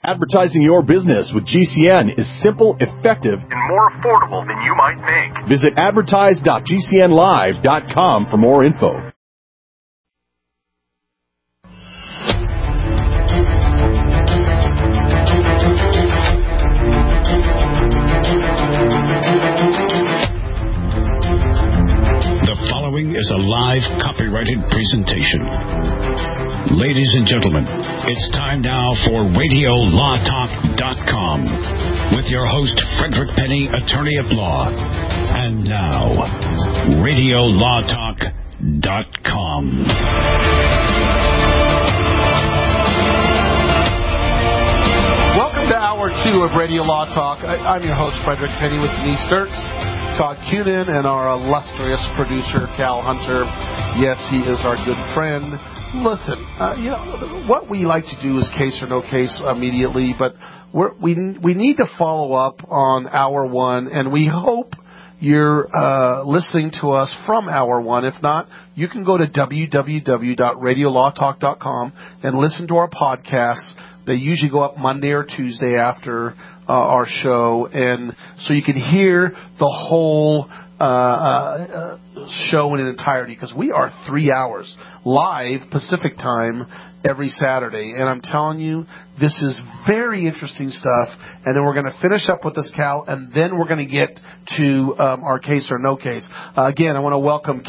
Advertising your business with GCN is simple, effective, and more affordable than you might think. Visit advertise.gcnlive.com for more info. The following is a live copyrighted presentation. Ladies and gentlemen, it's time now for RadioLawTalk.com with your host, Frederick Penny, attorney at law. And now, RadioLawTalk.com. Welcome to Hour 2 of Radio Law Talk. I'm your host, Frederick Penny, with Denise Dirks, Todd Cunin, and our illustrious producer, Cal Hunter. Yes, he is our good friend. Listen, what we like to do is case or no case immediately, but we need to follow up on Hour 1, and we hope you're listening to us from Hour 1. If not, you can go to www.radiolawtalk.com and listen to our podcasts. They usually go up Monday or Tuesday after our show, and so you can hear the whole show in entirety, because we are 3 hours live Pacific time every Saturday, and I'm telling you, this is very interesting stuff. And then we're going to finish up with this, Cal, and then we're going to get to our case or no case. Again, I want to welcome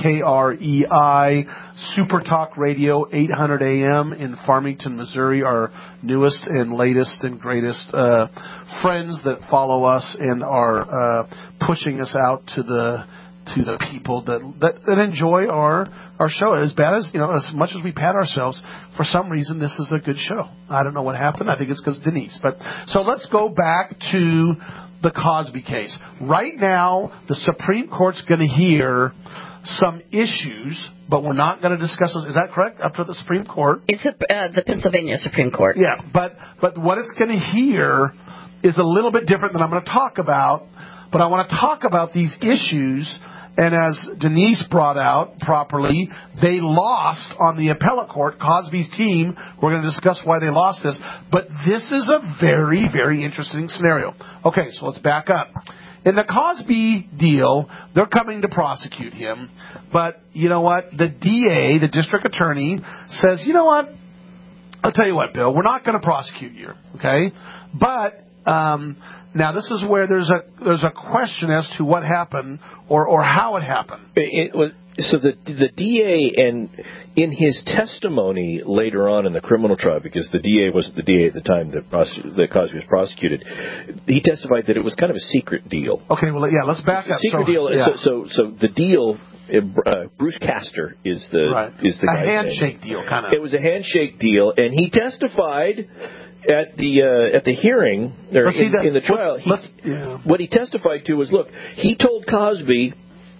KREI Super Talk Radio 800 AM in Farmington, Missouri, our newest and latest and greatest friends that follow us and are pushing us out to the people that enjoy our show. As bad as, as much as we pat ourselves, for some reason this is a good show. I don't know what happened. I think it's because Denise. But so let's go back to the Cosby case. Right now, the Supreme Court's going to hear some issues, but we're not going to discuss those. Is that correct? Up to the Supreme Court? It's the Pennsylvania Supreme Court. Yeah, but what it's going to hear is a little bit different than I'm going to talk about. But I want to talk about these issues. And as Denise brought out properly, they lost on the appellate court, Cosby's team. We're going to discuss why they lost this. But this is a very, very interesting scenario. Okay, so let's back up. In the Cosby deal, they're coming to prosecute him. But you know what? The DA, the district attorney, says, you know what? I'll tell you what, Bill, we're not going to prosecute you, okay? But now, this is where there's a question as to what happened or how it happened. So the DA, and in his testimony later on in the criminal trial, because the DA wasn't the DA at the time that Cosby was prosecuted, he testified that it was kind of a secret deal. Okay, well, yeah, let's back up. Secret deal. Yeah. So the deal. Bruce Castor is the right. is the guy's name. A handshake deal, kind of. It was a handshake deal, and he testified at the hearing or in the trial. What he testified to was, look, he told Cosby,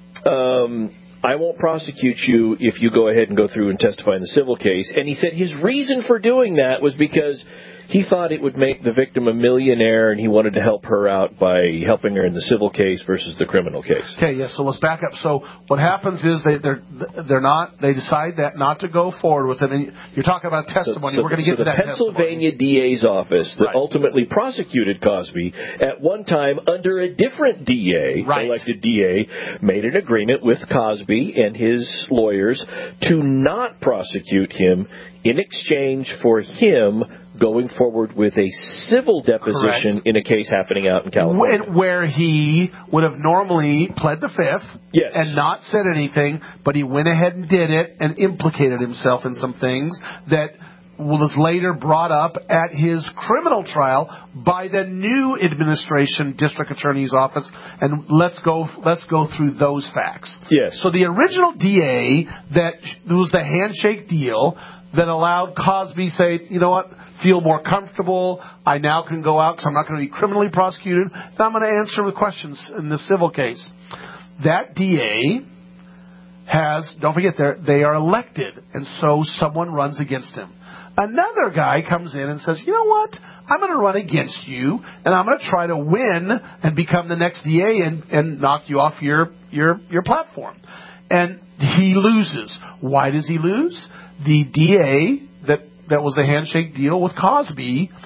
I won't prosecute you if you go ahead and go through and testify in the civil case. And he said his reason for doing that was because he thought it would make the victim a millionaire, and he wanted to help her out by helping her in the civil case versus the criminal case. Okay, yes. So let's back up. So what happens is they decide that not to go forward with it. And you're talking about testimony. We're going to get to that. The Pennsylvania DA's office that ultimately prosecuted Cosby at one time under a different DA, elected DA, made an agreement with Cosby and his lawyers to not prosecute him in exchange for him going forward with a civil deposition in a case happening out in California. Where he would have normally pled the fifth and not said anything, but he went ahead and did it and implicated himself in some things that was later brought up at his criminal trial by the new administration district attorney's office. And let's go through those facts. Yes. So the original DA that was the handshake deal that allowed Cosby to say, you know what, feel more comfortable. I now can go out because I'm not going to be criminally prosecuted. Now I'm going to answer the questions in the civil case. That DA has, don't forget, they are elected, and so someone runs against him. Another guy comes in and says, you know what, I'm going to run against you, and I'm going to try to win and become the next DA and knock you off your platform. And he loses. Why does he lose? The DA that was the handshake deal with Cosby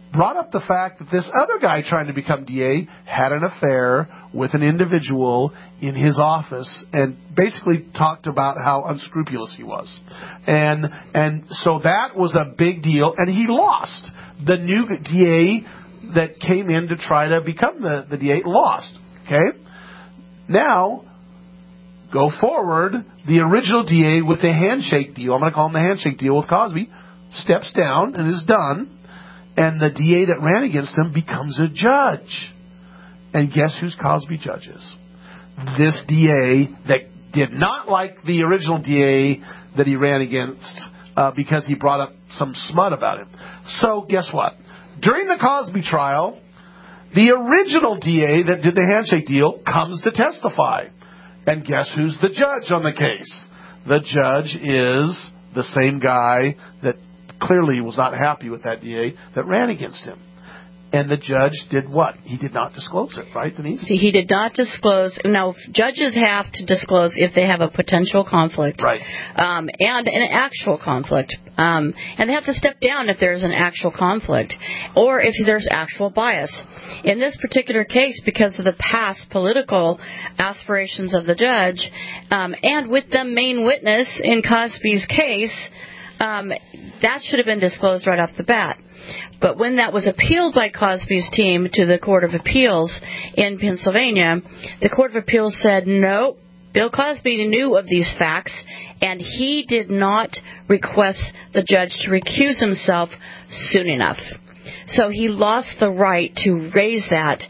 brought up the fact that this other guy trying to become DA had an affair with an individual in his office and basically talked about how unscrupulous he was. And so that was a big deal, and he lost. The new DA that came in to try to become the DA lost. Okay? Now, go forward, the original DA with the handshake deal, I'm going to call him the handshake deal with Cosby, steps down and is done. And the DA that ran against him becomes a judge. And guess who's Cosby judges? This DA that did not like the original DA that he ran against because he brought up some smut about him. So guess what? During the Cosby trial, the original DA that did the handshake deal comes to testify. And guess who's the judge on the case? The judge is the same guy that clearly was not happy with that DA that ran against him. And the judge did what? He did not disclose it, right, Denise? See, he did not disclose. Now, judges have to disclose if they have a potential conflict. Right. And an actual conflict. And they have to step down if there's an actual conflict or if there's actual bias. In this particular case, because of the past political aspirations of the judge, and with the main witness in Cosby's case, that should have been disclosed right off the bat. But when that was appealed by Cosby's team to the Court of Appeals in Pennsylvania, the Court of Appeals said, no, Bill Cosby knew of these facts, and he did not request the judge to recuse himself soon enough. So he lost the right to raise that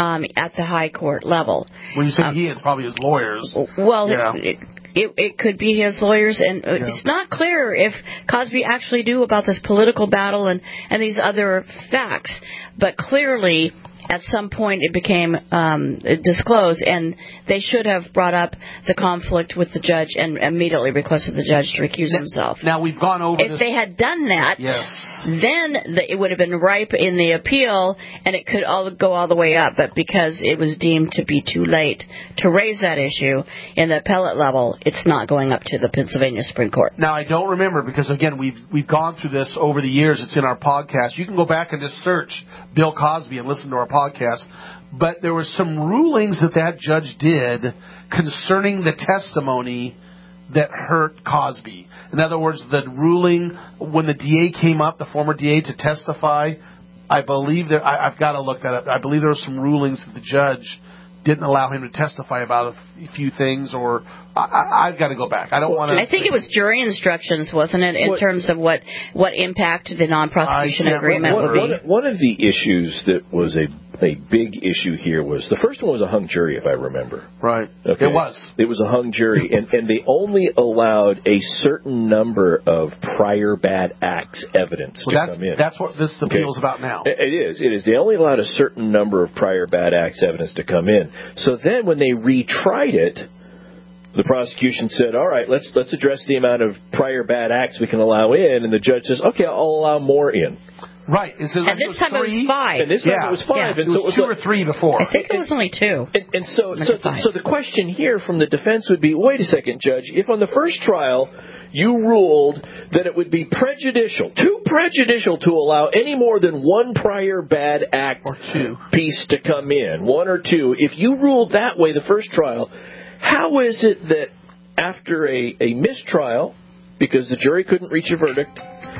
at the high court level. When you say he, it's probably his lawyers. Well, yeah. It could be his lawyers, and it's not clear if Cosby actually knew about this political battle and these other facts. But clearly, at some point, it became disclosed, and they should have brought up the conflict with the judge and immediately requested the judge to recuse himself. Now, we've gone over If they had done that, then it would have been ripe in the appeal, and it could all go all the way up. But because it was deemed to be too late to raise that issue in the appellate level, it's not going up to the Pennsylvania Supreme Court. Now, I don't remember because, again, we've gone through this over the years. It's in our podcast. You can go back and just search Bill Cosby and listen to our podcast. But there were some rulings that judge did concerning the testimony that hurt Cosby. In other words, the ruling when the DA came up, the former DA, to testify, I believe that I've got to look that up. I believe there were some rulings that the judge didn't allow him to testify about a few things, or I've got to go back. I don't want to. I think it was jury instructions, wasn't it, in terms of what impact the non-prosecution agreement would be? One of the issues that was a big issue here was the first one was a hung jury, if I remember. Right. Okay. It was. It was a hung jury, and they only allowed a certain number of prior bad acts evidence to come in. That's what this appeal is about now. It is. They only allowed a certain number of prior bad acts evidence to come in. So then when they retried it, the prosecution said, all right, let's address the amount of prior bad acts we can allow in, and the judge says, okay, I'll allow more in. Right. And this time it was 5. And this time it was 5. Yeah. And it was 2 or 3 before. I think it was only 2. And so the question here from the defense would be, wait a second, Judge, if on the first trial you ruled that it would be too prejudicial to allow any more than one prior bad act or 2 piece to come in, 1 or 2, if you ruled that way the first trial, how is it that after a mistrial, because the jury couldn't reach a verdict,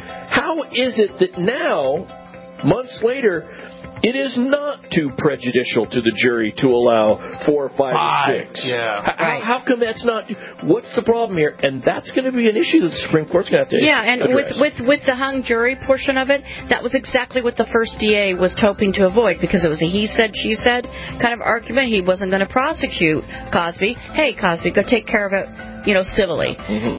how is it that now, months later, it is not too prejudicial to the jury to allow 4, 5, or 6? Yeah. How come that's not? What's the problem here? And that's going to be an issue that the Supreme Court's going to have to address. with the hung jury portion of it, that was exactly what the first DA was hoping to avoid, because it was a he said, she said kind of argument. He wasn't going to prosecute Cosby. Hey, Cosby, go take care of it, civilly. Mm-hmm.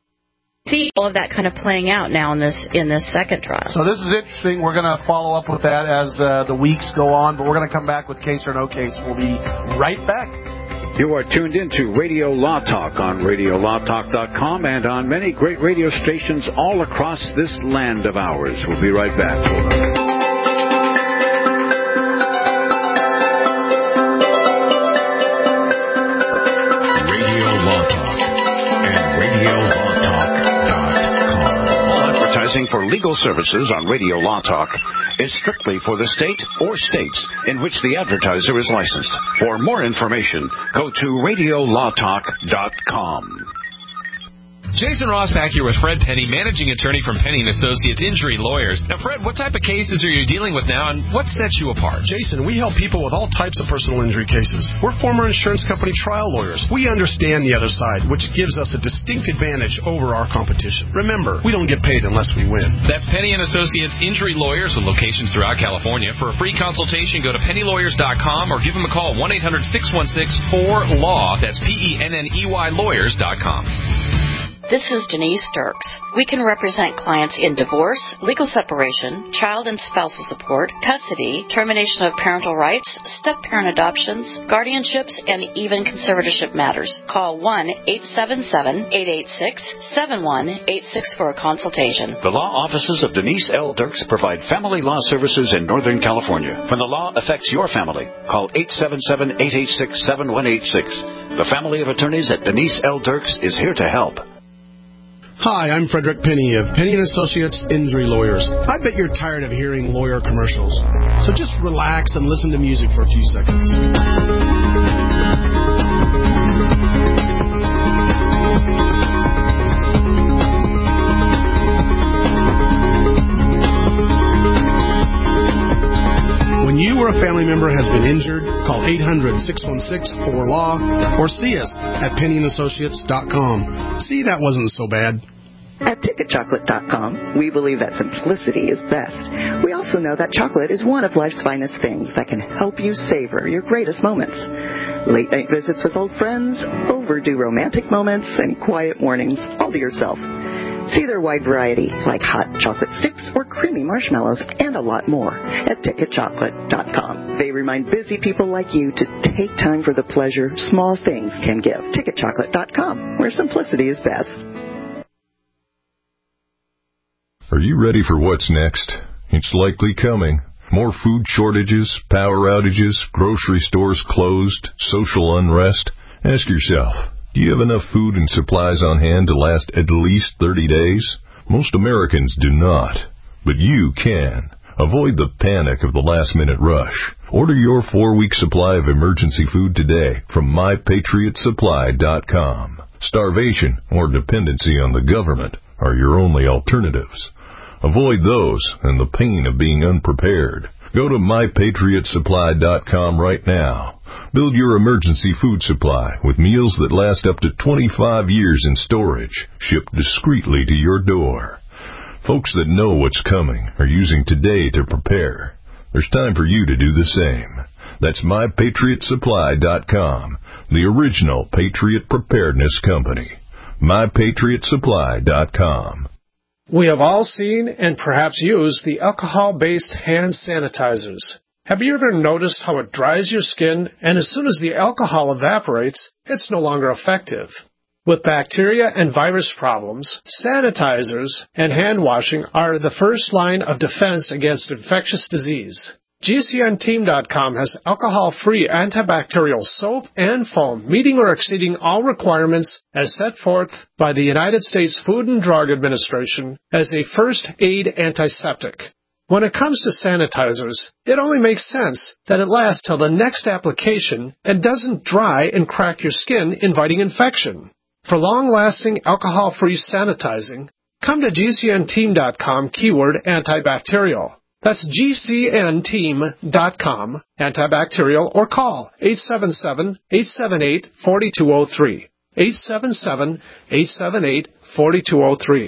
See all of that kind of playing out now in this second trial. So this is interesting. We're going to follow up with that as the weeks go on, but we're going to come back with Case or No Case. We'll be right back. You are tuned into Radio Law Talk on RadioLawTalk.com and on many great radio stations all across this land of ours. We'll be right back. For legal services on Radio Law Talk is strictly for the state or states in which the advertiser is licensed. For more information, go to radiolawtalk.com. Jason Ross back here with Fred Penny, managing attorney from Penny & Associates Injury Lawyers. Now, Fred, what type of cases are you dealing with now, and what sets you apart? Jason, we help people with all types of personal injury cases. We're former insurance company trial lawyers. We understand the other side, which gives us a distinct advantage over our competition. Remember, we don't get paid unless we win. That's Penny & Associates Injury Lawyers with locations throughout California. For a free consultation, go to pennylawyers.com or give them a call, 1-800-616-4LAW. That's PENNEY lawyers.com. This is Denise Dirks. We can represent clients in divorce, legal separation, child and spousal support, custody, termination of parental rights, step-parent adoptions, guardianships, and even conservatorship matters. Call 1-877-886-7186 for a consultation. The law offices of Denise L. Dirks provide family law services in Northern California. When the law affects your family, call 877-886-7186. The family of attorneys at Denise L. Dirks is here to help. Hi, I'm Frederick Penny of Penny & Associates Injury Lawyers. I bet you're tired of hearing lawyer commercials, so just relax and listen to music for a few seconds. When you or a family member has been injured, call 800-616-4LAW or see us at PennyandAssociates.com. See, that wasn't so bad. At TicketChocolate.com, we believe that simplicity is best. We also know that chocolate is one of life's finest things that can help you savor your greatest moments. Late night visits with old friends, overdue romantic moments, and quiet mornings all to yourself. See their wide variety, like hot chocolate sticks or creamy marshmallows, and a lot more at TicketChocolate.com. They remind busy people like you to take time for the pleasure small things can give. TicketChocolate.com, where simplicity is best. Are you ready for what's next? It's likely coming. More food shortages, power outages, grocery stores closed, social unrest. Ask yourself, do you have enough food and supplies on hand to last at least 30 days? Most Americans do not, but you can. Avoid the panic of the last-minute rush. Order your 4-week supply of emergency food today from MyPatriotSupply.com. Starvation or dependency on the government are your only alternatives. Avoid those and the pain of being unprepared. Go to MyPatriotSupply.com right now. Build your emergency food supply with meals that last up to 25 years in storage, shipped discreetly to your door. Folks that know what's coming are using today to prepare. There's time for you to do the same. That's MyPatriotSupply.com, the original Patriot Preparedness Company. MyPatriotSupply.com. We have all seen and perhaps used the alcohol-based hand sanitizers. Have you ever noticed how it dries your skin, and as soon as the alcohol evaporates, it's no longer effective? With bacteria and virus problems, sanitizers and hand washing are the first line of defense against infectious disease. GCNteam.com has alcohol-free antibacterial soap and foam, meeting or exceeding all requirements as set forth by the United States Food and Drug Administration as a first aid antiseptic. When it comes to sanitizers, it only makes sense that it lasts till the next application and doesn't dry and crack your skin, inviting infection. For long-lasting alcohol-free sanitizing, come to GCNteam.com keyword antibacterial. That's GCNteam.com, antibacterial, or call 877-878-4203. 877-878-4203.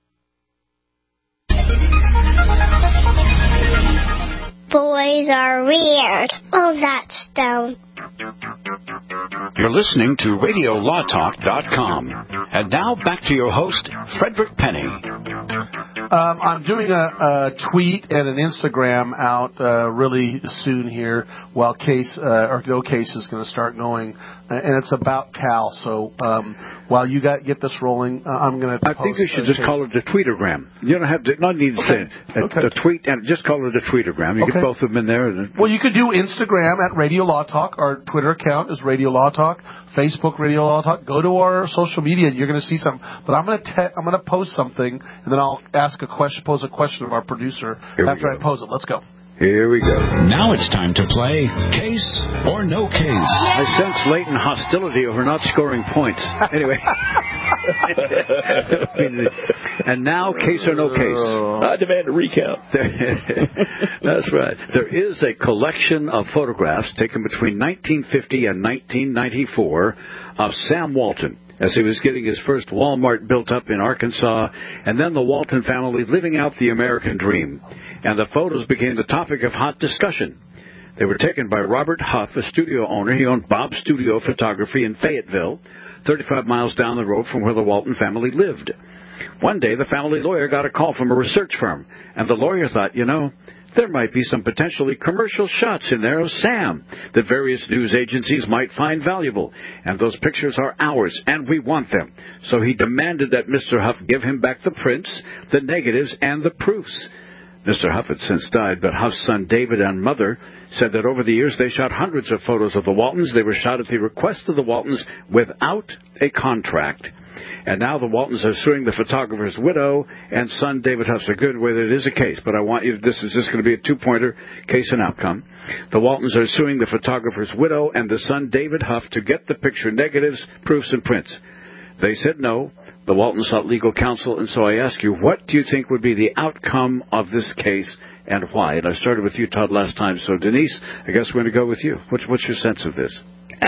Boys are weird. Oh, that's dumb. You're listening to RadioLawTalk.com. And now back to your host, Frederick Penny. I'm doing a tweet and an Instagram out really soon here while Case or Go Case is going to start going, and it's about Cal. So while you get this rolling, I'm going to. I think you should just call it a tweetogram. You don't have to. Not need to say a tweet, and just call it a tweetogram. You get both of them in there. Well, you could do Instagram at Radio Law Talk. Our Twitter account is Radio Law Talk. Facebook Radio Law Talk. Go to our social media, and you're going to see something. But I'm going to post something, and then I'll ask pose a question of our producer after I pose it. Let's go. Here we go. Now it's time to play Case or No Case. I sense latent hostility over not scoring points. Anyway. And now, Case or No Case. I demand a recount. That's right. There is a collection of photographs taken between 1950 and 1994 of Sam Walton as he was getting his first Walmart built up in Arkansas, and then the Walton family living out the American dream. And the photos became the topic of hot discussion. They were taken by Robert Huff, a studio owner. He owned Bob's Studio Photography in Fayetteville, 35 miles down the road from where the Walton family lived. One day, the family lawyer got a call from a research firm, and the lawyer thought, there might be some potentially commercial shots in there of Sam that various news agencies might find valuable. And those pictures are ours, and we want them. So he demanded that Mr. Huff give him back the prints, the negatives, and the proofs. Mr. Huff had since died, but Huff's son David and mother said that over the years they shot hundreds of photos of the Waltons. They were shot at the request of the Waltons without a contract. And now the Waltons are suing the photographer's widow and son, David Huff. So good way that it is a case, but I want you, this is just going to be a two-pointer, case and outcome. The Waltons are suing the photographer's widow and the son, David Huff, to get the picture negatives, proofs, and prints. They said no. The Waltons sought legal counsel, and so I ask you, what do you think would be the outcome of this case and why? And I started with you, Todd, last time. So, Denise, I guess we're going to go with you. What's your sense of this?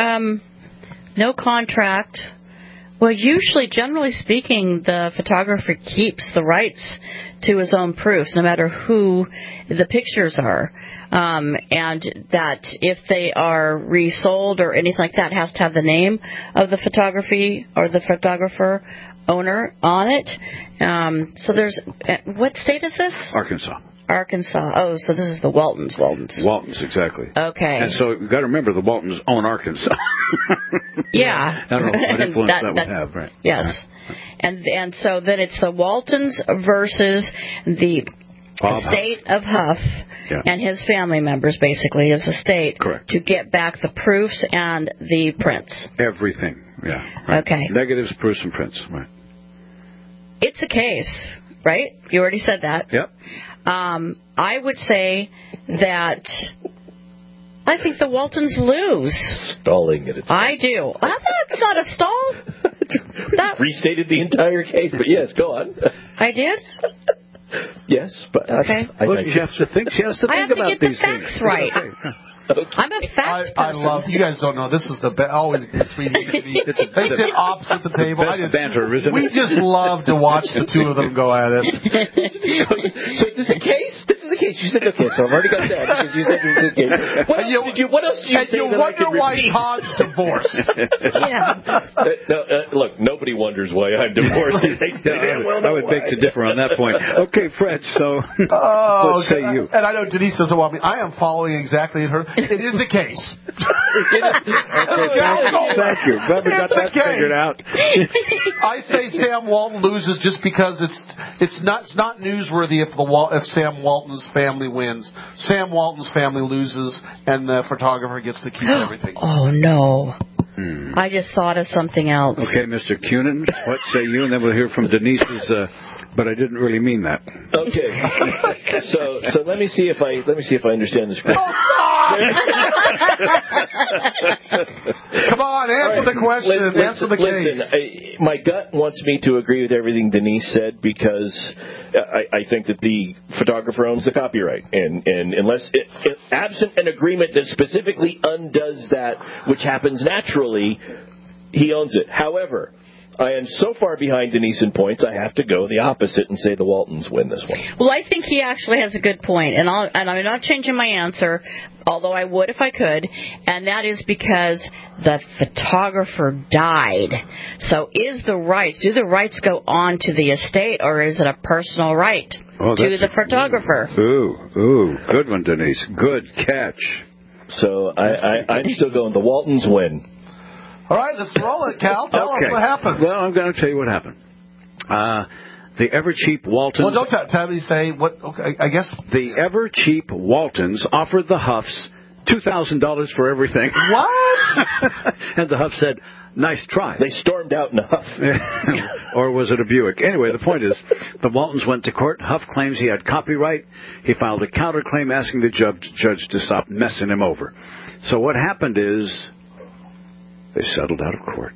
No contract. Well, usually, generally speaking, the photographer keeps the rights to his own proofs, no matter who the pictures are. And that if they are resold or anything like that, it has to have the name of the photography or the photographer owner on it. So there's, what state is this? Arkansas. Oh, so this is the Waltons. Waltons, exactly. Okay. And so you've got to remember the Waltons own Arkansas. Yeah. I don't know what influence that would have, right? Yes. Right. And so then it's the Waltons versus the estate of Huff and his family members, basically, his estate. Correct. To get back the proofs and the prints. Everything, yeah. Right. Okay. Negatives, proofs, and prints, right. It's a case, right? You already said that. Yep. I would say that I think the Waltons lose. Stalling it. I do. That's not a stall. That restated the entire case, but yes, go on. I did? Yes, but okay. She has to think about these things. I have to get the facts right. Okay. I'm a facts person. I love, you guys don't know, this is the best, always between me. They sit opposite the table. Banter, isn't it? We just love to watch the two of them go at it. So is this a case? This is a case. You said, okay, so I've already got that. Because you said it was a case. What else did you say? And you wonder why Todd's divorced. Look, nobody wonders why I'm divorced. I would beg to differ on that point. Okay, Fred, so what say you? And I know Denise doesn't want me. I am following exactly in her. It is the case. Thank you. Glad we got that figured out. I say Sam Walton loses just because it's not newsworthy if Sam Walton's family wins. Sam Walton's family loses, and the photographer gets to keep everything. Oh no. I just thought of something else. Okay, Mr. Cunin, what say you? And then we'll hear from Denise's. But I didn't really mean that. Okay. So let me see if I understand this correctly. Come on, answer the question. Answer the case. My gut wants me to agree with everything Denise said because I think that the photographer owns the copyright, and unless absent an agreement that specifically undoes that, which happens naturally, he owns it. However, I am so far behind Denise in points, I have to go the opposite and say the Waltons win this one. Well, I think he actually has a good point, and I'm not changing my answer, although I would if I could, and that is because the photographer died. So do the rights go on to the estate, or is it a personal right to the photographer? Ooh, good one, Denise. Good catch. So I'm still going the Waltons win. All right, let's roll it, Cal. Tell us what happened. Well, I'm going to tell you what happened. The ever-cheap Waltons... Well, don't tell me, say what... Okay, I guess... The ever-cheap Waltons offered the Huffs $2,000 for everything. What? And the Huff said, nice try. They stormed out in a Huff. Or was it a Buick? Anyway, the point is, the Waltons went to court. Huff claims he had copyright. He filed a counterclaim asking the judge to stop messing him over. So what happened is they settled out of court.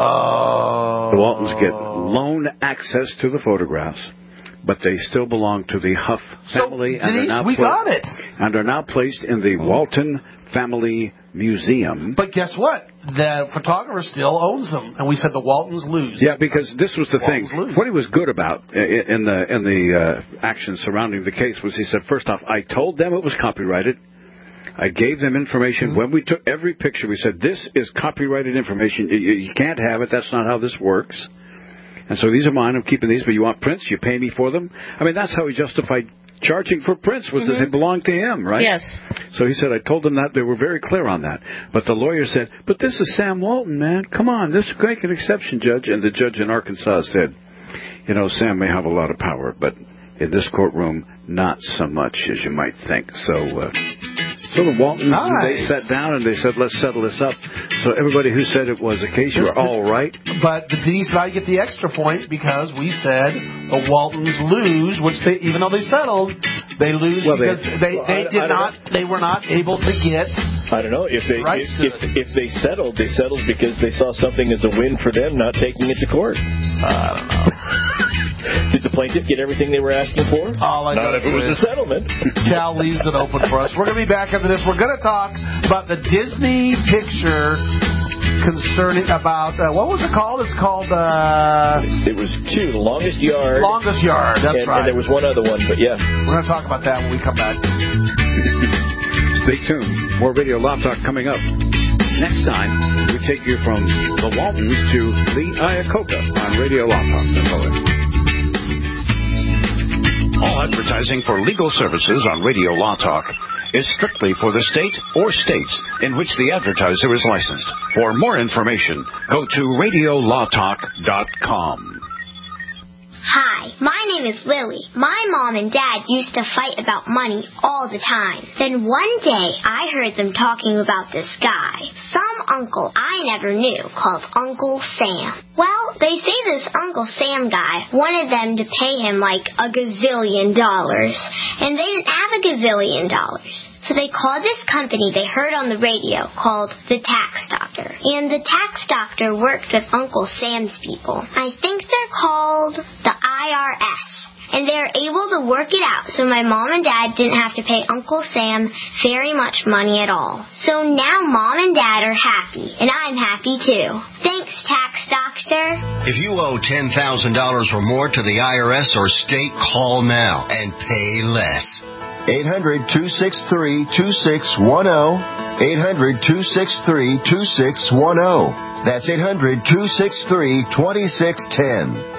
The Waltons get loan access to the photographs, but they still belong to the Huff family. So, Denise, we got it. And are now placed in the Walton Family Museum. But guess what? The photographer still owns them, and we said the Waltons lose. Yeah, because this was the thing. What he was good about in the action surrounding the case was he said, first off, I told them it was copyrighted. I gave them information. When we took every picture, we said, this is copyrighted information. You can't have it. That's not how this works. And so these are mine. I'm keeping these, but you want prints? You pay me for them? I mean, that's how he justified charging for prints, was that they belonged to him, right? Yes. So he said, I told them that. They were very clear on that. But the lawyer said, but this is Sam Walton, man. Come on, this is make an exception, Judge. And the judge in Arkansas said, you know, Sam may have a lot of power, but in this courtroom, not so much as you might think. So the Waltons, they sat down and they said, let's settle this up. So everybody who said it was a case, you were all right. But Denise and I get the extra point because we said the Waltons lose, which even though they settled, they lose because they were not able to get. I don't know if they settled because they saw something as a win for them, not taking it to court. I don't know. Did the plaintiff get everything they were asking for? Not if it was a settlement. Cal leaves it open for us. We're going to be back after this. We're going to talk about the Disney picture concerning about, what was it called? It's called... It was two, The Longest Yard. Longest Yard, that's right. And there was one other one, but yeah. We're going to talk about that when we come back. Stay tuned. More Radio Law Talk coming up. Next time, we take you from the Waltons to the Iacocca on Radio Law Talk. All advertising for legal services on Radio Law Talk is strictly for the state or states in which the advertiser is licensed. For more information, go to radiolawtalk.com. Hi, my name is Lily. My mom and dad used to fight about money all the time. Then one day, I heard them talking about this guy, some uncle I never knew, called Uncle Sam. Well, they say this Uncle Sam guy wanted them to pay him like $1 gazillion, and they didn't have $1 gazillion. So they called this company they heard on the radio called the Tax Doctor. And the Tax Doctor worked with Uncle Sam's people. I think they're called the IRS. And they're able to work it out so my mom and dad didn't have to pay Uncle Sam very much money at all. So now mom and dad are happy, and I'm happy too. Thanks, Tax Doctor. If you owe $10,000 or more to the IRS or state, call now and pay less. 800-263-2610. 800-263-2610. That's 800-263-2610.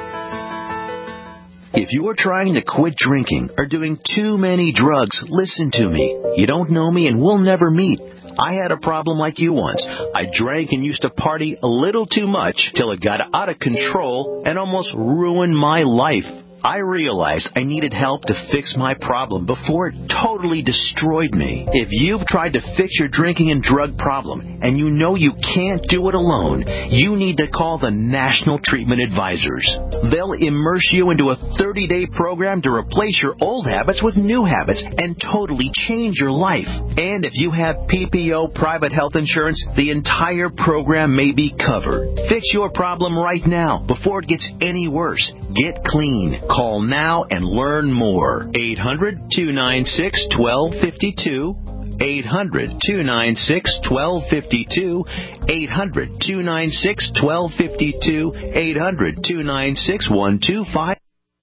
If you are trying to quit drinking or doing too many drugs, listen to me. You don't know me and we'll never meet. I had a problem like you once. I drank and used to party a little too much till it got out of control and almost ruined my life. I realized I needed help to fix my problem before it totally destroyed me. If you've tried to fix your drinking and drug problem and you know you can't do it alone, you need to call the National Treatment Advisors. They'll immerse you into a 30-day program to replace your old habits with new habits and totally change your life. And if you have PPO private health insurance, the entire program may be covered. Fix your problem right now before it gets any worse. Get clean. Call now and learn more. 800-296-1252. 800-296-1252. 800-296-1252. 800-296-1252.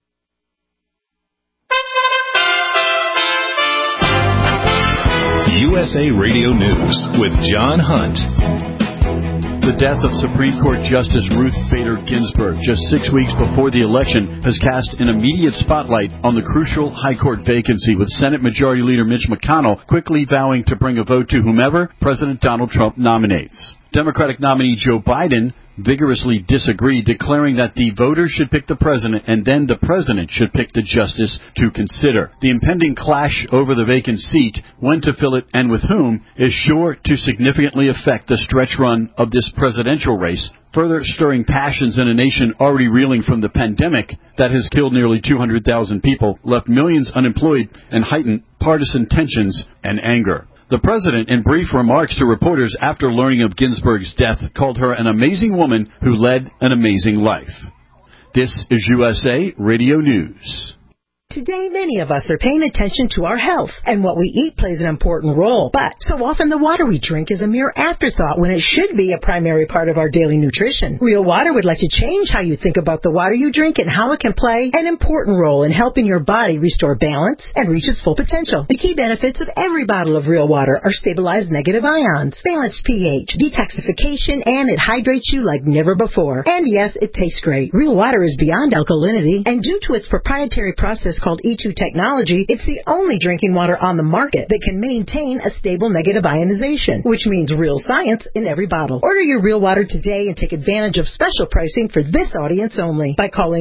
USA Radio News with John Hunt. The death of Supreme Court Justice Ruth Bader Ginsburg just 6 weeks before the election has cast an immediate spotlight on the crucial high court vacancy, with Senate Majority Leader Mitch McConnell quickly vowing to bring a vote to whomever President Donald Trump nominates. Democratic nominee Joe Biden vigorously disagreed, declaring that the voters should pick the president and then the president should pick the justice to consider. The impending clash over the vacant seat, when to fill it and with whom, is sure to significantly affect the stretch run of this presidential race, further stirring passions in a nation already reeling from the pandemic that has killed nearly 200,000 people, left millions unemployed, and heightened partisan tensions and anger. The president, in brief remarks to reporters after learning of Ginsburg's death, called her an amazing woman who led an amazing life. This is USA Radio News. Today, many of us are paying attention to our health, and what we eat plays an important role. But so often the water we drink is a mere afterthought when it should be a primary part of our daily nutrition. Real Water would like to change how you think about the water you drink and how it can play an important role in helping your body restore balance and reach its full potential. The key benefits of every bottle of Real Water are stabilized negative ions, balanced pH, detoxification, and it hydrates you like never before. And yes, it tastes great. Real Water is beyond alkalinity, and due to its proprietary process called E2 technology, it's the only drinking water on the market that can maintain a stable negative ionization, which means real science in every bottle. Order your Real Water today and take advantage of special pricing for this audience only by calling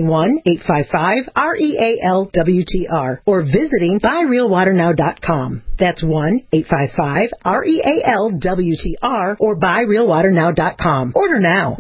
1-855-REAL-WTR or visiting buyrealwaternow.com. That's 1-855-REAL-WTR or buyrealwaternow.com. Order now.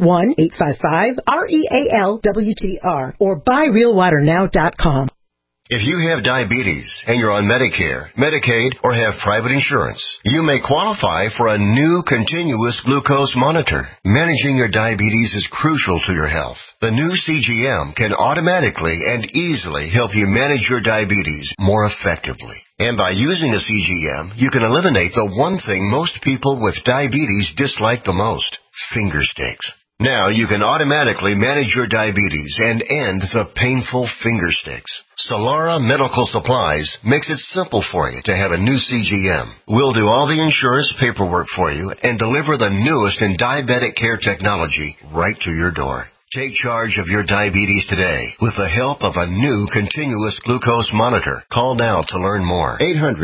1-855-REAL-WTR or buyrealwaternow.com. If you have diabetes and you're on Medicare, Medicaid, or have private insurance, you may qualify for a new continuous glucose monitor. Managing your diabetes is crucial to your health. The new CGM can automatically and easily help you manage your diabetes more effectively. And by using a CGM, you can eliminate the one thing most people with diabetes dislike the most: finger sticks. Now you can automatically manage your diabetes and end the painful finger sticks. Solara Medical Supplies makes it simple for you to have a new CGM. We'll do all the insurance paperwork for you and deliver the newest in diabetic care technology right to your door. Take charge of your diabetes today with the help of a new continuous glucose monitor. Call now to learn more.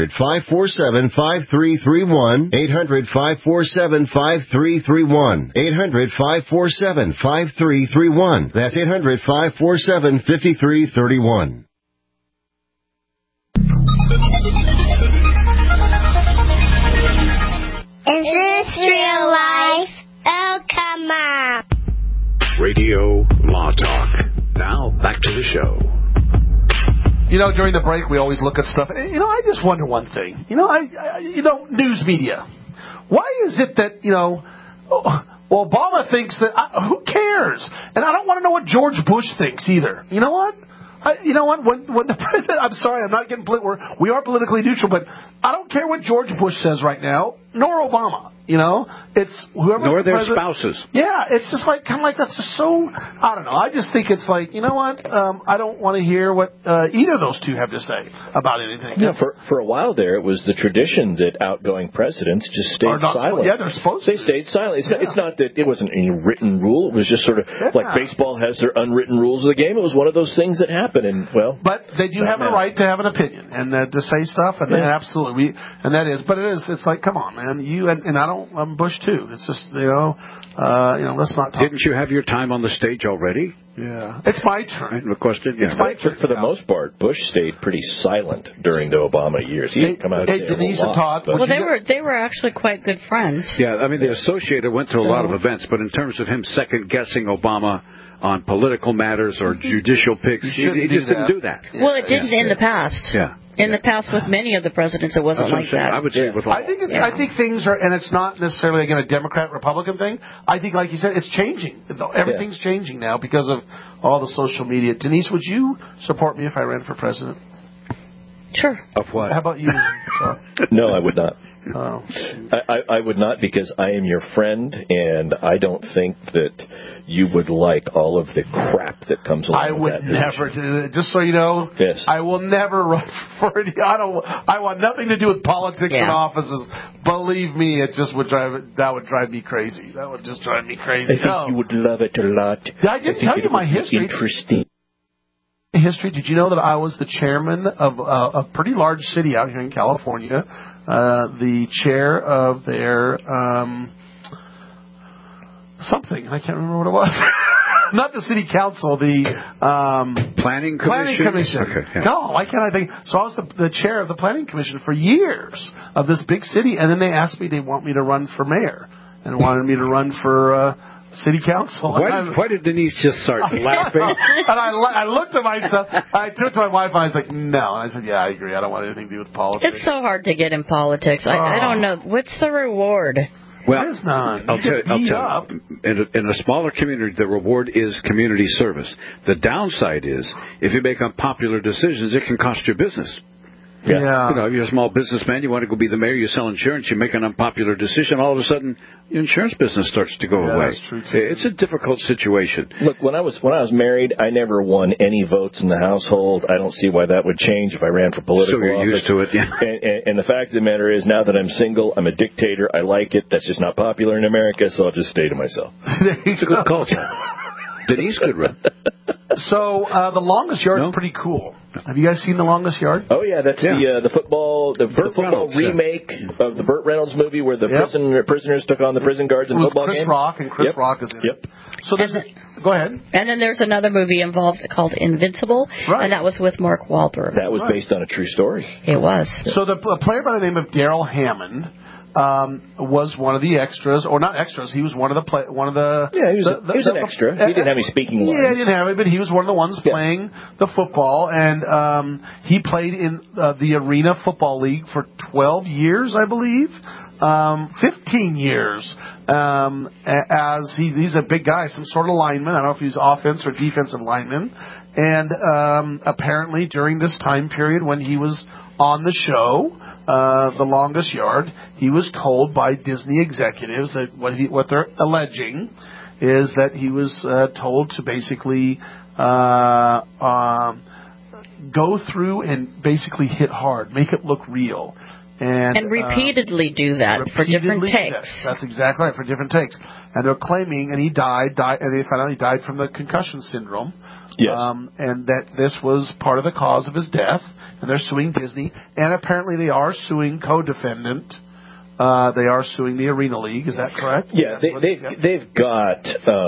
800-547-5331. 800-547-5331. 800-547-5331. That's 800-547-5331. Is this real life? Oh, come on. Radio Law Talk. Now, back to the show. You know, during the break, we always look at stuff. You know, I just wonder one thing. You know, news media. Why is it that, Obama thinks that, who cares? And I don't want to know what George Bush thinks either. You know what? When the president, I'm sorry, I'm not getting we are politically neutral, but I don't care what George Bush says right now, nor Obama. It's whoever. Nor their spouses. Yeah, it's just kind of like that's just so. I don't know. I just think it's like, I don't want to hear what either of those two have to say about anything. Yeah, for a while there, it was the tradition that outgoing presidents just stayed silent. Yeah, they're supposed to. They stayed silent. It's not that it wasn't any written rule. It was just sort of like baseball has their unwritten rules of the game. It was one of those things that happened, But they do have a right to have an opinion and to say stuff, and absolutely, but it is. It's like, come on, man, I'm Bush too. It's just let's not talk. Didn't you have your time on the stage already? Yeah, it's my turn. The question, yeah. It's my turn. For the most part, Bush stayed pretty silent during the Obama years. He didn't come out. Hey, Denise and Todd. Well, they were actually quite good friends. Yeah, I mean, the Associated went to a lot of events, but in terms of him second guessing Obama on political matters or judicial picks, he just didn't do that. Well, it didn't in the past. Yeah. In the past, with many of the presidents, it wasn't like that. I would say with all. I think things are, and it's not necessarily again a Democrat-Republican thing. I think, like you said, it's changing. Everything's changing now because of all the social media. Denise, would you support me if I ran for president? Sure. Of what? How about you? No, I would not. Oh, I would not, because I am your friend, and I don't think that you would like all of the crap that comes along with that. I would never do it. Just so you know, yes. I will never run for it. I want nothing to do with politics and offices. Believe me, it just would drive me crazy. That would just drive me crazy. I think you would love it a lot. I didn't tell you my history. Interesting. Did you know that I was the chairman of a pretty large city out here in California? The chair of their something. I can't remember what it was. Not the city council, the planning commission. Okay, yeah. No, why can't I think? So I was the chair of the planning commission for years of this big city, and then they asked me they want me to run for mayor and wanted me to run for city council. Why did Denise just start laughing? And I looked at myself. I turned to my wife and I was like, no. And I said, yeah, I agree. I don't want anything to do with politics. It's so hard to get in politics. I don't know. What's the reward? Well, there's none. I'll tell you. In a smaller community, the reward is community service. The downside is, if you make unpopular decisions, it can cost your business. Yeah. You know, if you're a small businessman, you want to go be the mayor, you sell insurance, you make an unpopular decision, all of a sudden, your insurance business starts to go away. That's true too. It's a difficult situation. Look, when I was married, I never won any votes in the household. I don't see why that would change if I ran for political office. So you're used to it, yeah. And the fact of the matter is, now that I'm single, I'm a dictator. I like it. That's just not popular in America, so I'll just stay to myself. It's a good culture. Denise could run. So The Longest Yard is pretty cool. Have you guys seen The Longest Yard? Oh yeah, that's the football remake of the Burt Reynolds movie where the prisoners took on the prison guards in the football game. Chris Rock is in it. So go ahead. And then there's another movie involved called Invincible, and that was with Mark Wahlberg. That was based on a true story. It was. So the player by the name of Darrell Hammond was one of the extras, or not extras. He was one of the he was an extra. He didn't have any speaking lines. Yeah, he didn't have it, but he was one of the ones playing the football, and he played in the Arena Football League for 12 years, I believe. 15 years. As he's a big guy, some sort of lineman. I don't know if he's offense or defensive lineman. And apparently during this time period when he was on the show, The Longest Yard, he was told by Disney executives that what they're alleging is that he was told to basically go through and basically hit hard, make it look real. And repeatedly do that for different takes. That's exactly right, for different takes. And they're claiming, and he died, and they found out he died from the concussion syndrome. Yes. And that this was part of the cause of his death, and they're suing Disney. And apparently they are suing co-defendant. They are suing the Arena League. Is that correct? Yeah, they've got...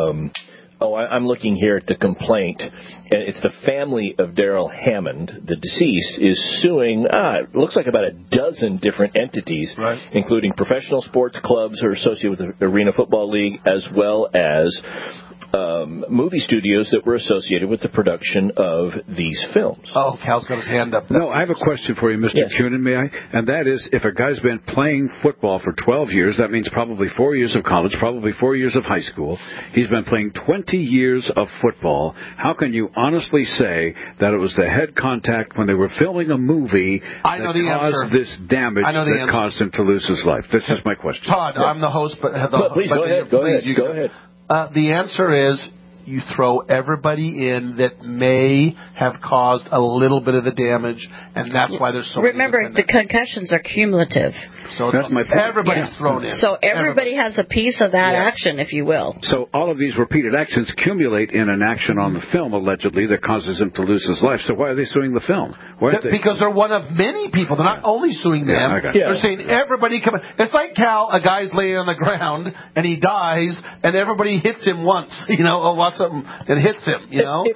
I'm looking here at the complaint. It's the family of Darrell Hammond, the deceased, is suing, it looks like about a dozen different entities, including professional sports clubs who are associated with the Arena Football League, as well as movie studios that were associated with the production of these films. Oh, Cal's got his hand up. No, I have a question for you, Mr. Cunin, may I? And that is, if a guy's been playing football for 12 years, that means probably 4 years of college, probably 4 years of high school. He's been playing 20 years of football. How can you honestly say that it was the head contact when they were filming a movie that caused this damage that caused him to lose his life? This is my question. Todd, I'm the host, but please go ahead. Go ahead. The answer is you throw everybody in that may have caused a little bit of the damage, and that's why there's so many. Remember, the concussions are cumulative. So that's everybody's thrown in. So everybody has a piece of that action, if you will. So all of these repeated actions accumulate in an action on the film, allegedly, that causes him to lose his life. So why are they suing the film? Because they're one of many people. They're not only suing them. They're saying everybody come. It's like Cal, a guy's laying on the ground, and he dies, and everybody hits him once, something and hits him,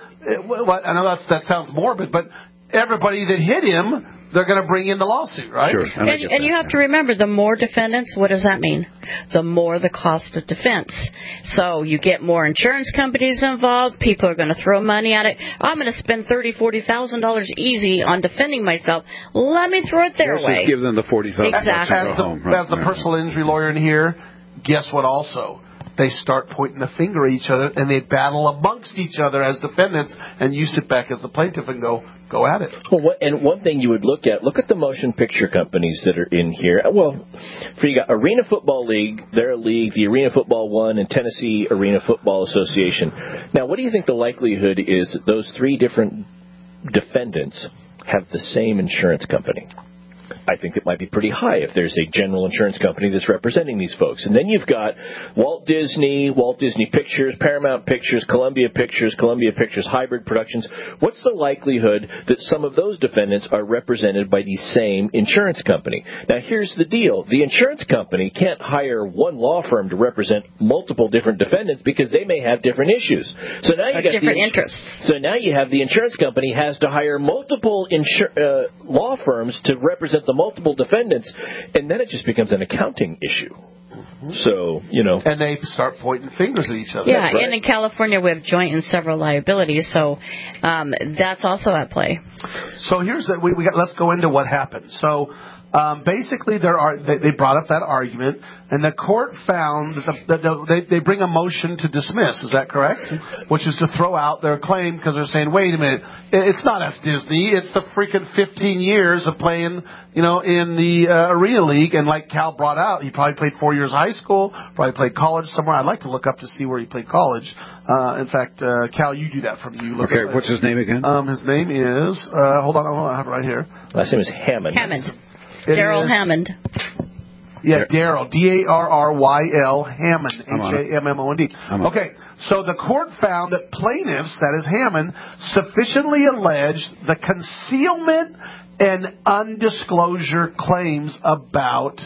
I know that sounds morbid, but everybody that hit him, they're going to bring in the lawsuit, right? Sure. And you have to remember, the more defendants, what does that mean? The more the cost of defense. So you get more insurance companies involved. People are going to throw money at it. I'm going to spend $30,000, $40,000 easy on defending myself. Let me throw it their way. Just give them the $40,000 exactly. and go home. Right. As the personal injury lawyer in here, guess what also? They start pointing the finger at each other, and they battle amongst each other as defendants, and you sit back as the plaintiff and go at it. Well, and one thing you would look at the motion picture companies that are in here. Well, you got Arena Football League, their league, the Arena Football One, and Tennessee Arena Football Association. Now, what do you think the likelihood is that those three different defendants have the same insurance company? I think it might be pretty high if there's a general insurance company that's representing these folks. And then you've got Walt Disney Pictures, Paramount Pictures, Columbia Pictures, Hybrid Productions. What's the likelihood that some of those defendants are represented by the same insurance company? Now, here's the deal. The insurance company can't hire one law firm to represent multiple different defendants because they may have different issues. So now you got different interests. So now you have the insurance company has to hire multiple law firms to represent the multiple defendants, and then it just becomes an accounting issue. So, And they start pointing fingers at each other. Yeah, right. and in California we have joint and several liabilities, so that's also at play. So here's let's go into what happened. So basically, they brought up that argument, and the court found that they bring a motion to dismiss. Is that correct? Which is to throw out their claim because they're saying, wait a minute, it's not us Disney. It's the freaking 15 years of playing, in the Arena League. And like Cal brought out, he probably played 4 years of high school, probably played college somewhere. I'd like to look up to see where he played college. In fact, Cal, you do that for me. Okay, what's his name again? His name is, hold on, I have it right here. Last name is Hammond. Darryl Hammond. Yeah, Darryl, D-A-R-R-Y-L, Hammond, H-A-M-M-O-N-D. Okay, so the court found that plaintiffs, that is Hammond, sufficiently alleged the concealment and undisclosure claims about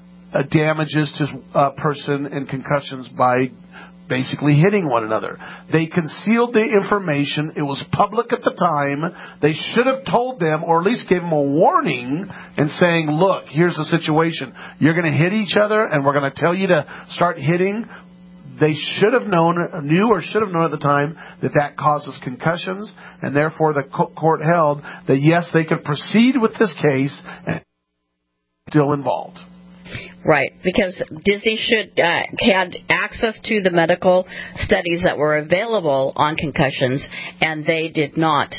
damages to a person and concussions by basically hitting one another. They concealed the information. It was public at the time. They should have told them, or at least gave them a warning and saying, look, here's the situation. You're going to hit each other, and we're going to tell you to start hitting. They should have knew or should have known at the time that causes concussions, and therefore the court held that, yes, they could proceed with this case and still involved. Right, because Disney had access to the medical studies that were available on concussions, and they did not.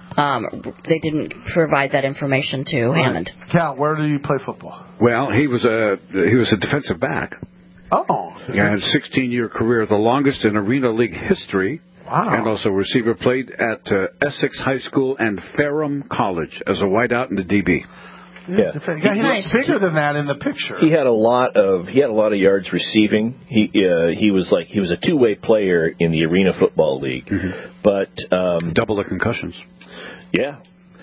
They didn't provide that information to Hammond. Cal, where did you play football? Well, he was a defensive back. Oh, he had a 16-year career, the longest in Arena League history. Wow. And also receiver, played at Essex High School and Ferrum College as a wideout and a DB. Yeah, he was bigger than that in the picture. He had a lot of yards receiving. He was a two-way player in the Arena Football League, but double the concussions. Yeah,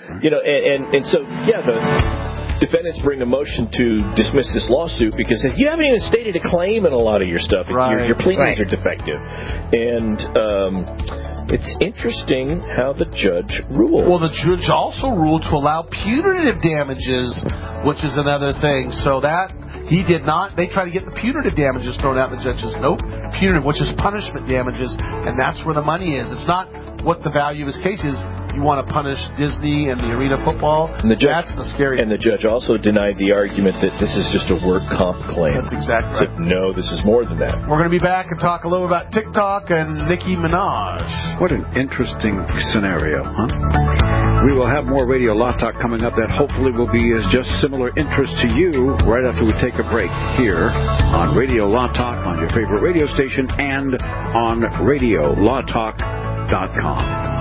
the defendants bring a motion to dismiss this lawsuit because you haven't even stated a claim in a lot of your stuff. Right. Your pleadings are defective, and it's interesting how the judge ruled. Well, the judge also ruled to allow punitive damages, which is another thing. So that he did not. They tried to get the punitive damages thrown out. The judge says, nope, punitive, which is punishment damages, and that's where the money is. It's not what the value of his case is. You want to punish Disney and the Arena Football. And that's the scary thing. And the judge also denied the argument that this is just a work comp claim. That's exactly right. Said, no, this is more than that. We're going to be back and talk a little about TikTok and Nicki Minaj. What an interesting scenario, huh? We will have more Radio Law Talk coming up that hopefully will be as just similar interest to you right after we take a break here on Radio Law Talk on your favorite radio station and on RadioLawTalk.com.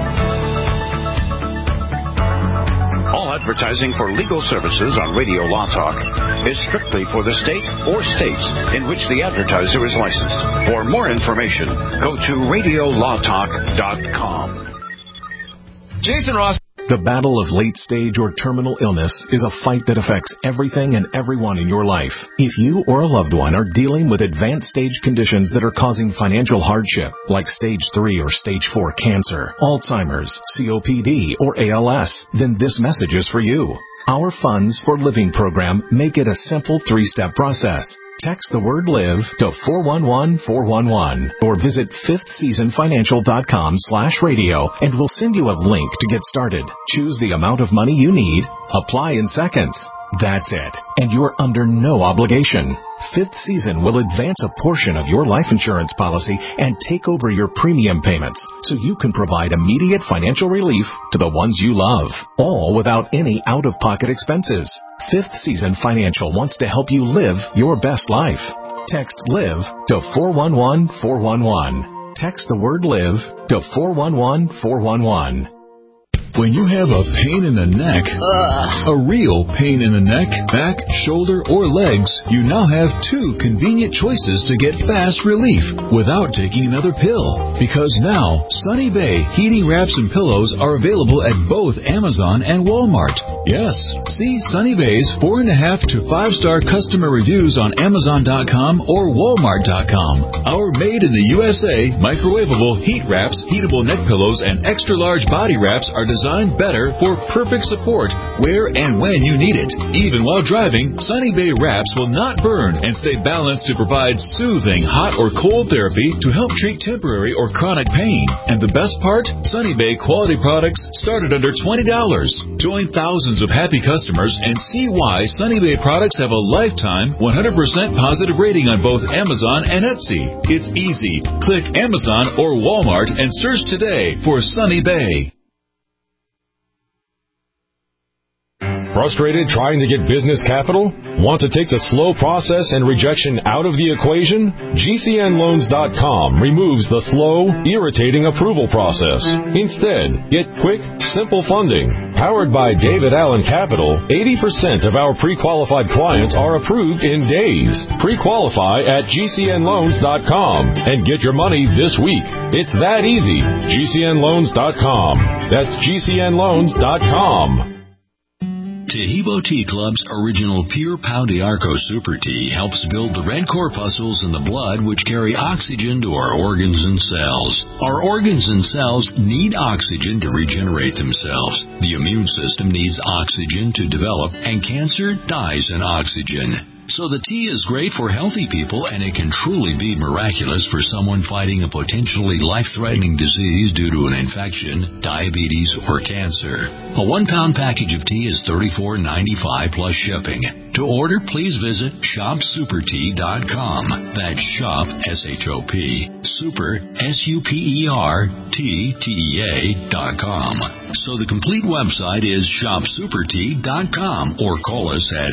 All advertising for legal services on Radio Law Talk is strictly for the state or states in which the advertiser is licensed. For more information, go to RadioLawTalk.com. Jason Ross. The battle of late-stage or terminal illness is a fight that affects everything and everyone in your life. If you or a loved one are dealing with advanced stage conditions that are causing financial hardship, like stage 3 or stage 4 cancer, Alzheimer's, COPD, or ALS, then this message is for you. Our Funds for Living program make it a simple 3-step process. Text the word LIVE to 411-411 or visit fifthseasonfinancial.com/radio and we'll send you a link to get started. Choose the amount of money you need. Apply in seconds. That's it. And you're under no obligation. Fifth Season will advance a portion of your life insurance policy and take over your premium payments so you can provide immediate financial relief to the ones you love, all without any out-of-pocket expenses. Fifth Season Financial wants to help you live your best life. Text LIVE to 411-411. Text the word LIVE to 411-411. When you have a pain in the neck, a real pain in the neck, back, shoulder, or legs, you now have 2 convenient choices to get fast relief without taking another pill. Because now, Sunny Bay heating wraps and pillows are available at both Amazon and Walmart. Yes, see Sunny Bay's 4.5 to 5-star customer reviews on Amazon.com or Walmart.com. Our made in the USA microwavable heat wraps, heatable neck pillows, and extra large body wraps are designed better for perfect support where and when you need it. Even while driving, Sunny Bay wraps will not burn and stay balanced to provide soothing hot or cold therapy to help treat temporary or chronic pain. And the best part? Sunny Bay quality products start at under $20. Join thousands of happy customers and see why Sunny Bay products have a lifetime 100% positive rating on both Amazon and Etsy. It's easy. Click Amazon or Walmart and search today for Sunny Bay. Frustrated trying to get business capital? Want to take the slow process and rejection out of the equation? GCNloans.com removes the slow, irritating approval process. Instead, get quick, simple funding. Powered by David Allen Capital, 80% of our pre-qualified clients are approved in days. Pre-qualify at GCNloans.com and get your money this week. It's that easy. GCNloans.com. That's GCNloans.com. Tahibo Tea Club's original Pure Pau d'Arco Super Tea helps build the red corpuscles in the blood which carry oxygen to our organs and cells. Our organs and cells need oxygen to regenerate themselves. The immune system needs oxygen to develop, and cancer dies in oxygen. So the tea is great for healthy people, and it can truly be miraculous for someone fighting a potentially life-threatening disease due to an infection, diabetes, or cancer. A 1-pound package of tea is $34.95 plus shipping. To order, please visit shopsupertea.com. That's shop, S-H-O-P, super, S-U-P-E-R-T-T-E-A.com. So the complete website is shopsupertea.com, or call us at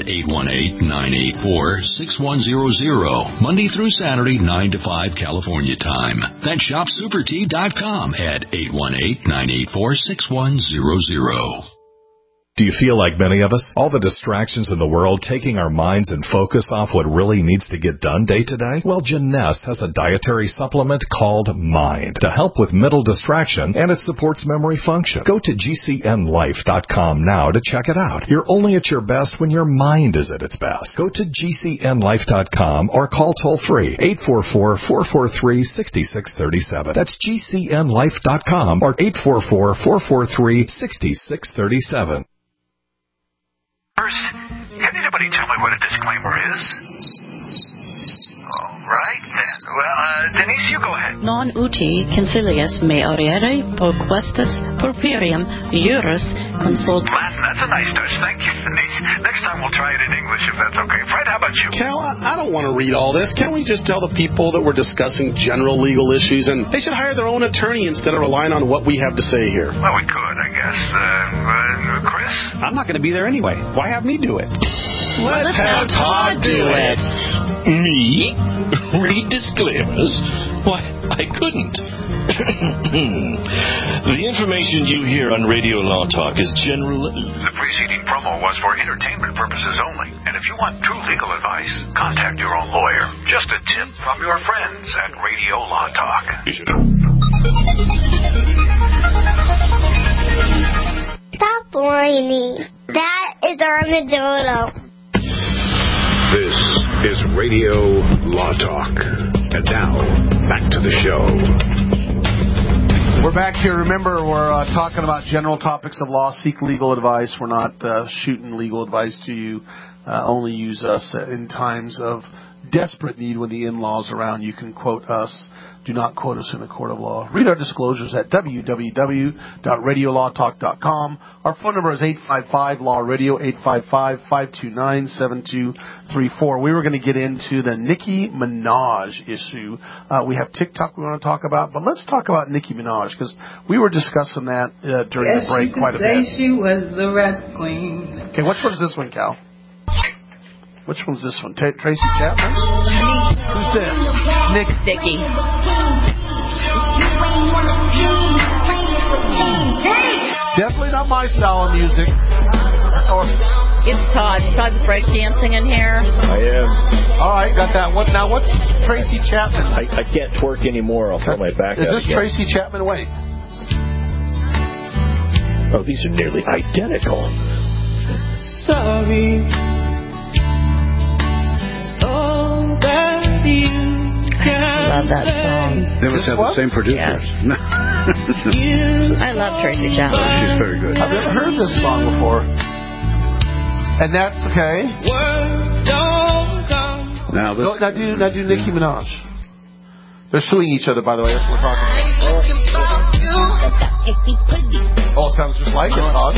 818-984-6100, Monday through Saturday, 9 to 5 California time. That's shopsupertea.com at 818-984-6100. Do you feel like many of us? All the distractions in the world taking our minds and focus off what really needs to get done day to day? Well, Jeunesse has a dietary supplement called Mind to help with mental distraction, and it supports memory function. Go to GCNlife.com now to check it out. You're only at your best when your mind is at its best. Go to GCNlife.com or call toll-free 844-443-6637. That's GCNlife.com or 844-443-6637. First, can anybody tell me what a disclaimer is? All right, then. Well, Denise, you go ahead. Non uti concilius me auriere proquestus purpurium juris consult. Latin, that's a nice touch. Thank you, Denise. Next time we'll try it in English if that's okay. Fred, how about you? Cal, I don't want to read all this. Can't we just tell the people that we're discussing general legal issues and they should hire their own attorney instead of relying on what we have to say here? Well, we could, I guess. Chris? I'm not going to be there anyway. Why have me do it? Let's have Todd do it. Me? Read disclaimers? Why, I couldn't. The information you hear on Radio Law Talk is general. The preceding promo was for entertainment purposes only. And if you want true legal advice, contact your own lawyer. Just a tip from your friends at Radio Law Talk. Stop whining. That is Armadillo. This is Radio Law Talk. And now, back to the show. We're back here. Remember, we're talking about general topics of law. Seek legal advice. We're not shooting legal advice to you. Only use us in times of desperate need when the in-law's around. You can quote us. Do not quote us in a court of law. Read our disclosures at www.radiolawtalk.com. Our phone number is 855-LAW-RADIO, 855-529-7234. We were going to get into the Nicki Minaj issue. We have TikTok we want to talk about, but let's talk about Nicki Minaj because we were discussing that during the break quite a bit. She was the rap queen. Okay, which one is this one, Cal? Which one's this one? Tracy Chapman? Who's this? Nicki. Definitely not my style of music. It's Todd. Todd's breakdancing in here. I am. All right, got that. What's Tracy Chapman? I can't twerk anymore. I'll throw my back out. Is this again. Tracy Chapman? Wait. Oh, these are nearly identical. Sorry. I love that song. They must have the same producers. Yes. I love Tracy Chapman. Oh, she's very good. I've never heard this song before. And that's okay. Now do Nicki Minaj. They're suing each other, by the way. That's what we're talking about. Oh, it sounds just like it, Todd.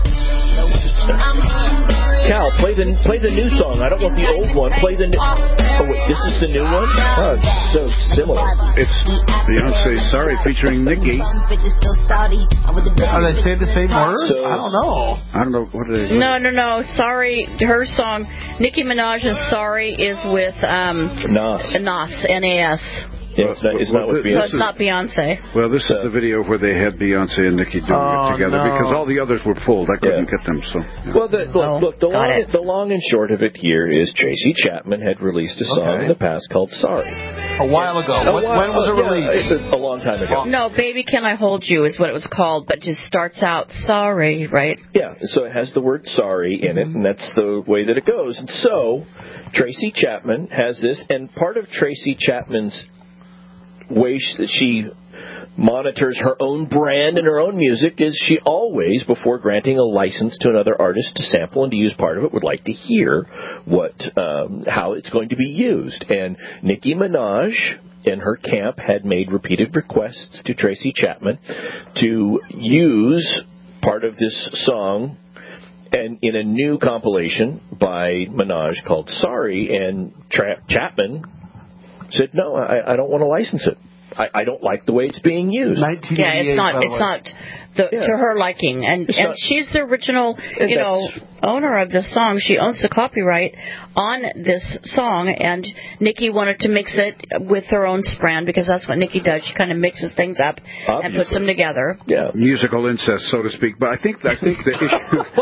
Cal, play the new song. I don't want the old one. Play the new. Oh wait, this is the new one. Oh, it's so similar. It's Beyonce "Sorry" featuring Nicki. Are they saying the same words? I don't know. I don't know what are they. No. Sorry, her song. Nicki Minaj's "Sorry" is with Nas. N-A-S. Yeah, it's not with Beyonce. So it's not Beyonce. Well, this is the video where they had Beyonce and Nicki doing it together because all the others were pulled. I couldn't get them. So. Yeah. Well, the long and short of it here is Tracy Chapman had released a song in the past called "Sorry." A while ago. When was it released? A long time ago. No, "Baby Can I Hold You" is what it was called, but just starts out "Sorry," right? Yeah, so it has the word "sorry" in it, and that's the way that it goes. And so Tracy Chapman has this, and part of Tracy Chapman's way that she monitors her own brand and her own music is she always, before granting a license to another artist to sample and to use part of it, would like to hear how it's going to be used. And Nicki Minaj and her camp had made repeated requests to Tracy Chapman to use part of this song and in a new compilation by Minaj called "Sorry," and Chapman said, no, I don't want to license it. I don't like the way it's being used. Yeah, it's not to her liking. And she's the original, owner of this song. She owns the copyright on this song, and Nicki wanted to mix it with her own brand because that's what Nicki does. She kind of mixes things up and puts them together. Yeah, musical incest, so to speak. But I think the issue.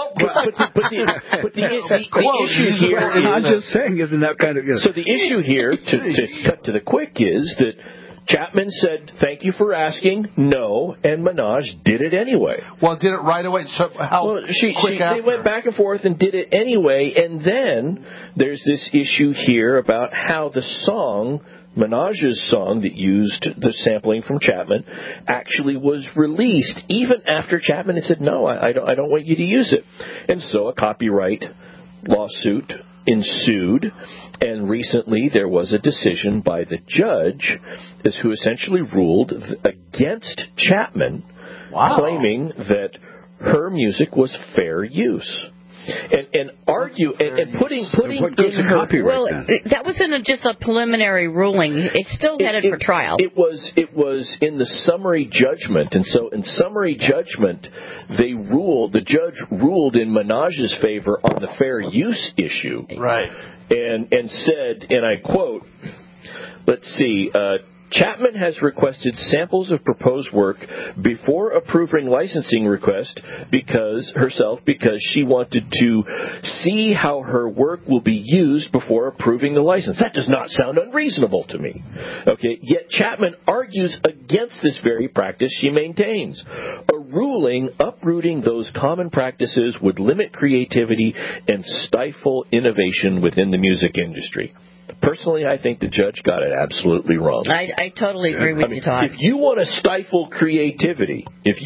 the issue here is, I'm just saying, isn't that kind of? Yes. So the issue here, to cut to the quick, is that Chapman said, "Thank you for asking." No, and Minaj did it anyway. Well, did it right away? So they went back and forth and did it anyway. And then there's this issue here about how the song, Minaj's song that used the sampling from Chapman, actually was released even after Chapman had said, "No, I don't want you to use it." And so a copyright lawsuit ensued, and recently there was a decision by the judge who essentially ruled against Chapman, claiming that her music was fair use. And putting in her that wasn't just a preliminary ruling. It's still headed for trial. It was in the summary judgment, and so in summary judgment, the judge ruled in Minaj's favor on the fair use issue, right? And said, and I quote, let's see. Chapman has requested samples of proposed work before approving licensing request because she wanted to see how her work will be used before approving the license. That does not sound unreasonable to me. Okay, yet Chapman argues against this very practice she maintains. A ruling uprooting those common practices would limit creativity and stifle innovation within the music industry. Personally, I think the judge got it absolutely wrong. I totally agree with you, Todd. If you want to stifle creativity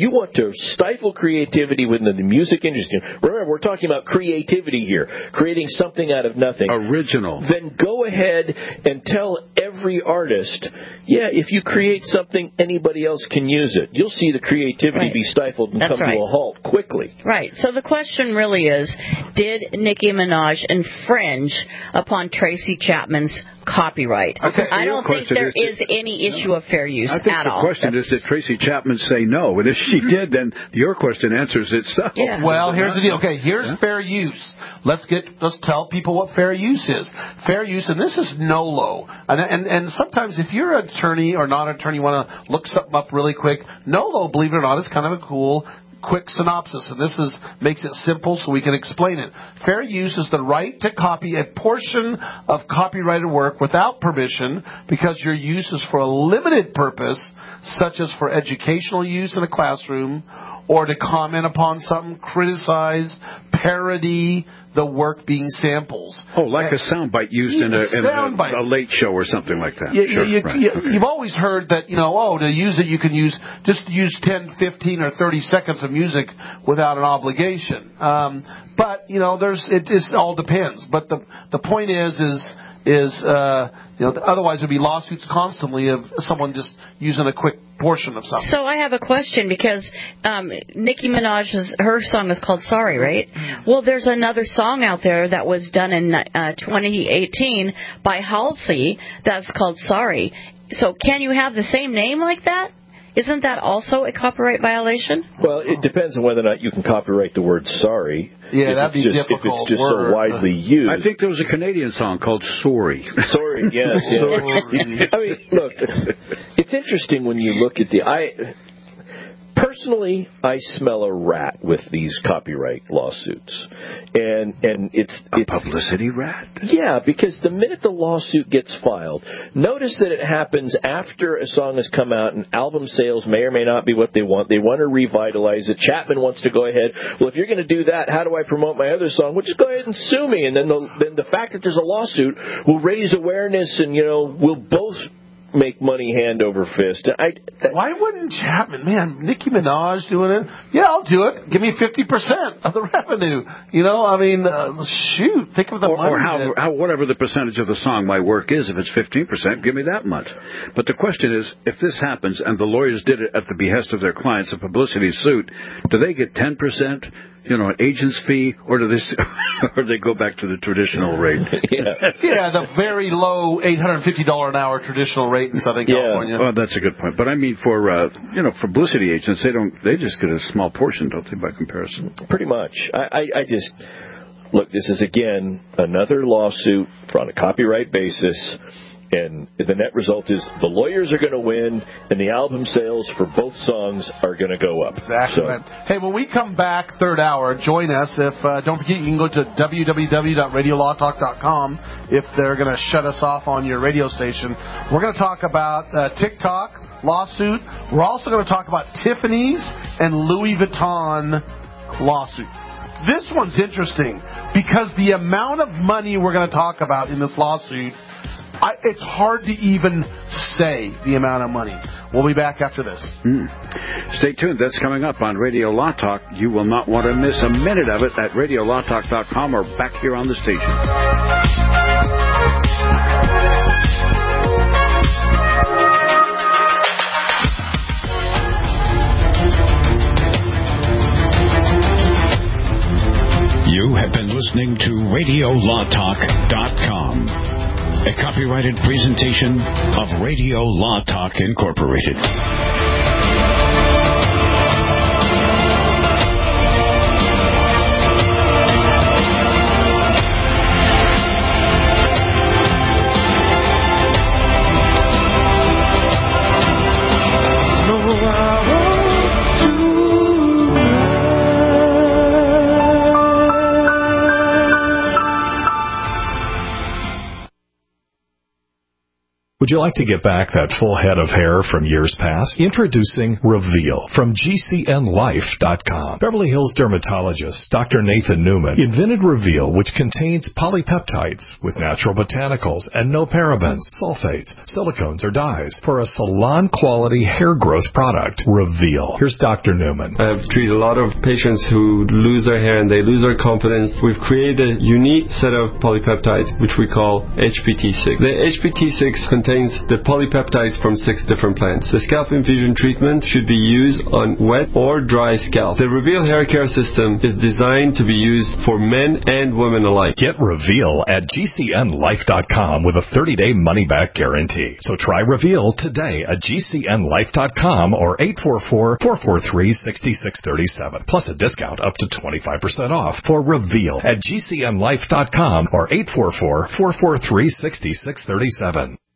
within the music industry, remember, we're talking about creativity here, creating something out of nothing. Original. Then go ahead and tell every artist, if you create something, anybody else can use it. You'll see the creativity be stifled and come to a halt quickly. Right. So the question really is, did Nicki Minaj infringe upon Tracy Chapman's copyright? Okay, I don't think there is any issue of fair use at all. The question is, did Tracy Chapman say no? And if she did, then your question answers itself. Yeah. Well, here's the deal. Okay, here's fair use. Let's tell people what fair use is. Fair use, and this is NOLO. And sometimes if you're an attorney or not an attorney, you want to look something up really quick, NOLO, believe it or not, is kind of a cool quick synopsis, and this makes it simple so we can explain it. Fair use is the right to copy a portion of copyrighted work without permission because your use is for a limited purpose, such as for educational use in a classroom, or to comment upon something, criticize, parody the work being samples. Oh, like a soundbite used in a late show or something like that. You've always heard that, to use it, you can use 10, 15, or 30 seconds of music without an obligation. But, it just all depends. But the point is otherwise there'd be lawsuits constantly of someone just using a quick portion of something. So I have a question because Nicki Minaj's, her song is called Sorry, right? Well, there's another song out there that was done in 2018 by Halsey that's called Sorry. So can you have the same name like that? Isn't that also a copyright violation? Well, it depends on whether or not you can copyright the word sorry. Yeah, that'd be difficult. If it's just so widely used. I think there was a Canadian song called Sorry. Sorry, yes. Sorry. I mean, look, it's interesting when you look at personally, I smell a rat with these copyright lawsuits, and it's a publicity rat. Yeah, because the minute the lawsuit gets filed, notice that it happens after a song has come out and album sales may or may not be what they want. They want to revitalize it. Chapman wants to go ahead. Well, if you're going to do that, how do I promote my other song? Well, just go ahead and sue me, and then the fact that there's a lawsuit will raise awareness, and we'll both make money hand over fist. Why wouldn't Chapman? Man, Nicki Minaj doing it? Yeah, I'll do it. Give me 50% of the revenue. Shoot, think of the money. Or how whatever the percentage of the song my work is, if it's 15%, give me that much. But the question is, if this happens and the lawyers did it at the behest of their clients, a publicity suit, do they get 10%? An agent's fee, or do they go back to the traditional rate? The very low $850 an hour traditional rate in Southern California. Well, that's a good point. But I mean, for publicity agents, they just get a small portion, don't they, by comparison? Pretty much. I just look. This is again another lawsuit on a copyright basis. And the net result is the lawyers are going to win, and the album sales for both songs are going to go up. Exactly. Hey, when we come back, third hour, join us. Don't forget, you can go to www.radiolawtalk.com if they're going to shut us off on your radio station. We're going to talk about TikTok lawsuit. We're also going to talk about Tiffany's and Louis Vuitton lawsuit. This one's interesting because the amount of money we're going to talk about in this lawsuit, it's hard to even say the amount of money. We'll be back after this. Stay tuned. That's coming up on Radio Law Talk. You will not want to miss a minute of it at radiolawtalk.com or back here on the station. You have been listening to radiolawtalk.com. A copyrighted presentation of Radio Law Talk Incorporated. Would you like to get back that full head of hair from years past? Introducing Reveal from GCNLife.com. Beverly Hills dermatologist Dr. Nathan Newman invented Reveal, which contains polypeptides with natural botanicals and no parabens, sulfates, silicones, or dyes for a salon-quality hair growth product. Reveal. Here's Dr. Newman. I've treated a lot of patients who lose their hair and they lose their confidence. We've created a unique set of polypeptides, which we call HPT6. The HPT6 contains the polypeptides from 6 different plants. The scalp infusion treatment should be used on wet or dry scalp. The Reveal hair care system is designed to be used for men and women alike. Get Reveal at GCNLife.com with a 30-day money-back guarantee. So try Reveal today at GCNLife.com or 844-443-6637. Plus a discount up to 25% off for Reveal at GCNLife.com or 844-443-6637.